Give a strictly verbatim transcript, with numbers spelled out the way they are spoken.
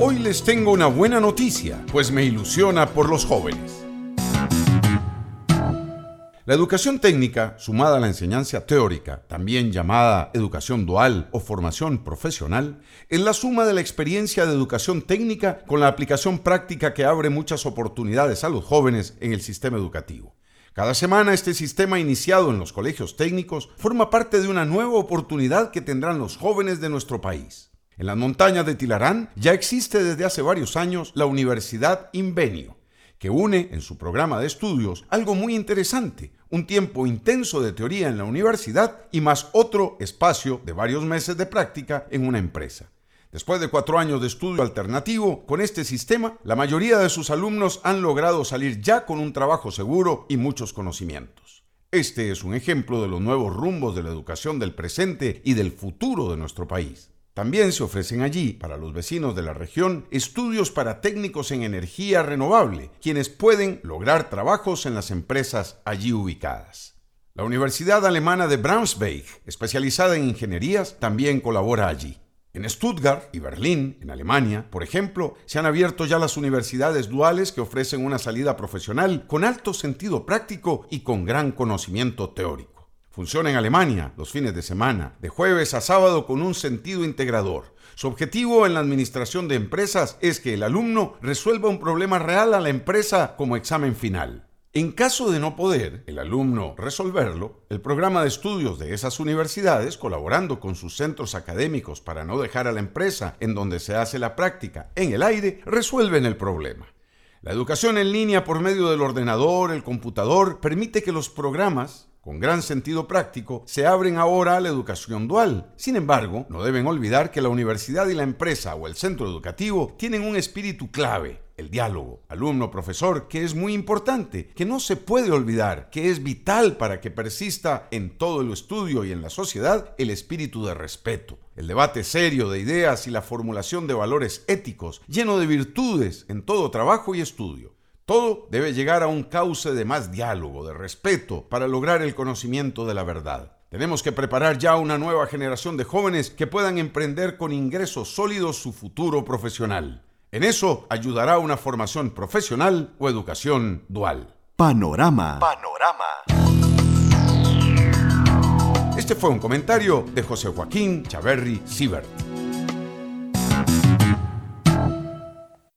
Hoy les tengo una buena noticia, pues me ilusiona por los jóvenes. La educación técnica, sumada a la enseñanza teórica, también llamada educación dual o formación profesional, es la suma de la experiencia de educación técnica con la aplicación práctica que abre muchas oportunidades a los jóvenes en el sistema educativo. Cada semana este sistema iniciado en los colegios técnicos forma parte de una nueva oportunidad que tendrán los jóvenes de nuestro país. En las montañas de Tilarán ya existe desde hace varios años la Universidad Invenio, que une en su programa de estudios algo muy interesante, un tiempo intenso de teoría en la universidad y más otro espacio de varios meses de práctica en una empresa. Después de cuatro años de estudio alternativo, con este sistema, la mayoría de sus alumnos han logrado salir ya con un trabajo seguro y muchos conocimientos. Este es un ejemplo de los nuevos rumbos de la educación del presente y del futuro de nuestro país. También se ofrecen allí, para los vecinos de la región, estudios para técnicos en energía renovable, quienes pueden lograr trabajos en las empresas allí ubicadas. La Universidad Alemana de Braunschweig, especializada en ingenierías, también colabora allí. En Stuttgart y Berlín, en Alemania, por ejemplo, se han abierto ya las universidades duales que ofrecen una salida profesional con alto sentido práctico y con gran conocimiento teórico. Funciona en Alemania los fines de semana, de jueves a sábado con un sentido integrador. Su objetivo en la administración de empresas es que el alumno resuelva un problema real a la empresa como examen final. En caso de no poder el alumno resolverlo, el programa de estudios de esas universidades, colaborando con sus centros académicos para no dejar a la empresa en donde se hace la práctica en el aire, resuelven el problema. La educación en línea por medio del ordenador, el computador, permite que los programas, con gran sentido práctico, se abren ahora a la educación dual. Sin embargo, no deben olvidar que la universidad y la empresa o el centro educativo tienen un espíritu clave, el diálogo alumno-profesor, que es muy importante, que no se puede olvidar, que es vital para que persista en todo el estudio y en la sociedad el espíritu de respeto, el debate serio de ideas y la formulación de valores éticos, lleno de virtudes en todo trabajo y estudio. Todo debe llegar a un cauce de más diálogo, de respeto, para lograr el conocimiento de la verdad. Tenemos que preparar ya una nueva generación de jóvenes que puedan emprender con ingresos sólidos su futuro profesional. En eso ayudará una formación profesional o educación dual. Panorama. Panorama. Este fue un comentario de José Joaquín Chaverri Sibert.